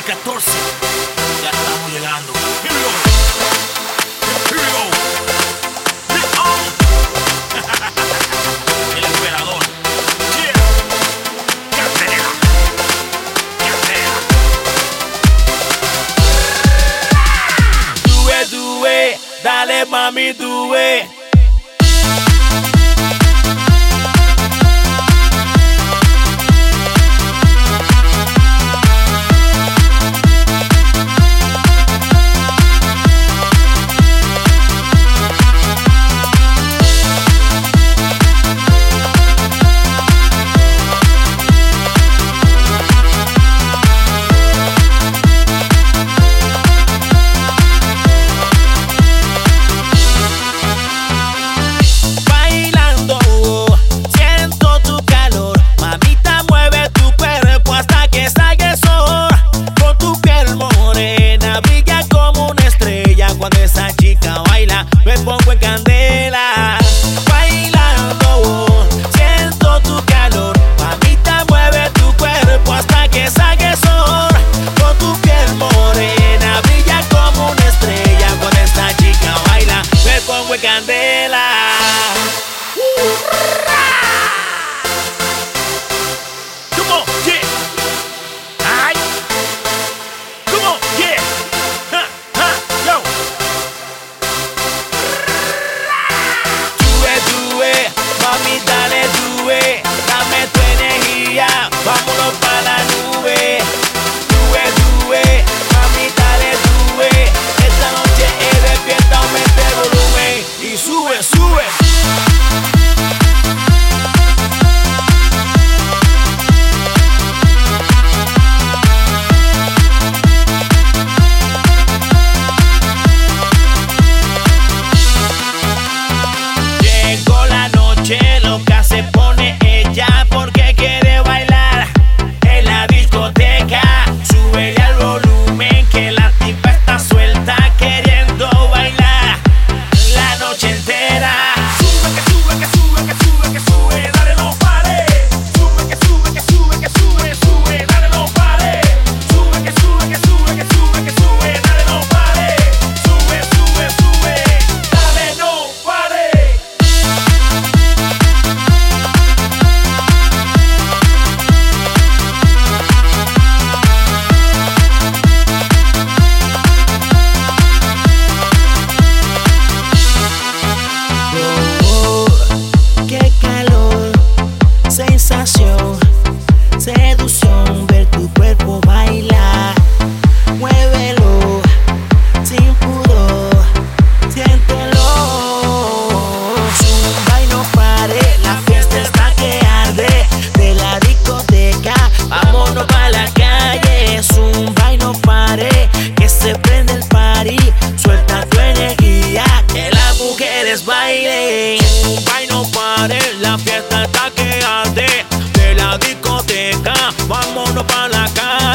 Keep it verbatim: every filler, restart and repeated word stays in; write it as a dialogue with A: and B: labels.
A: catorce. Ya estamos llegando. Here we go. Here we go. Big on. El emperador. Yeah. Candela. Candela. Do it, do it. Dale, mami, do it. Me pongo en candela, bailando, siento tu calor. Mamita, mueve tu cuerpo hasta que salga el sol. Con tu piel morena, brilla como una estrella. Cuando esta chica baila, me pongo en candela. Come on, yeah. Ay. Come on, yeah. Ha, ha, yo. Mami, dale, due, dame tu energía, vámonos pa' la nube. Due, due, mami, dale, due. Esta noche es despierta, aumenta el volumen y sube, sube. Loca se pone ella porque quiere bailar en la discoteca. Súbele al volumen que la tipa está suelta queriendo bailar la noche entera. Sube, que sube, que sube, que sube, que sube, dale no pare. Sube, que sube, que sube, que sube, sube, dale no pare. Sube, que sube, que sube, que sube, que sube, dale no pare. Sube, sube, sube, dale no pare. Sensación, seducción, ver tu cuerpo bailar. Muévelo, sin pudor, siéntelo. Zumba y no pare, la fiesta está que arde. De la discoteca, vámonos pa' la calle. Zumba y no pare, que se prende el party. Suelta tu energía, que las mujeres bailen. Zumba y no pare, la fiesta está que arde. De la discoteca, vámonos pa' la calle.